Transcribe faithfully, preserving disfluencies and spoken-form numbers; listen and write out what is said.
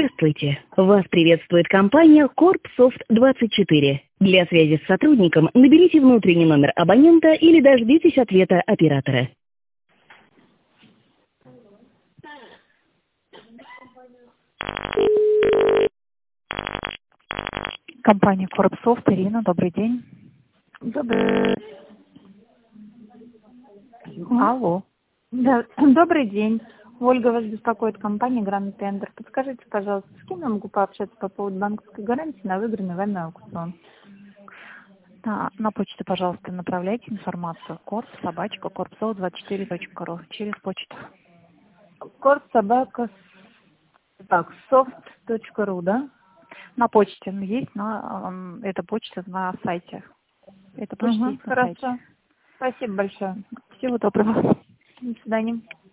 Здравствуйте! Вас приветствует компания Корпсофт двадцать четыре. Для связи с сотрудником наберите внутренний номер абонента или дождитесь ответа оператора. Компания Корпсофт, Ирина, добрый день. Добрый. Алло. Да, добрый день. Ольга, вас беспокоит компания Гранд Тендер. Подскажите, пожалуйста, с кем я могу пообщаться по поводу банковской гарантии на выигранный вами аукцион? Да, на почту, пожалуйста, направляйте информацию. Корп, собачка, корпсофт двадцать четыре точка ру через почту. Корп, собака, так, soft.ru, да? На почте есть, на, эм, эта почта на сайте. Эта почта Угу, есть на хорошо. сайте. Спасибо большое. Всего доброго. До свидания.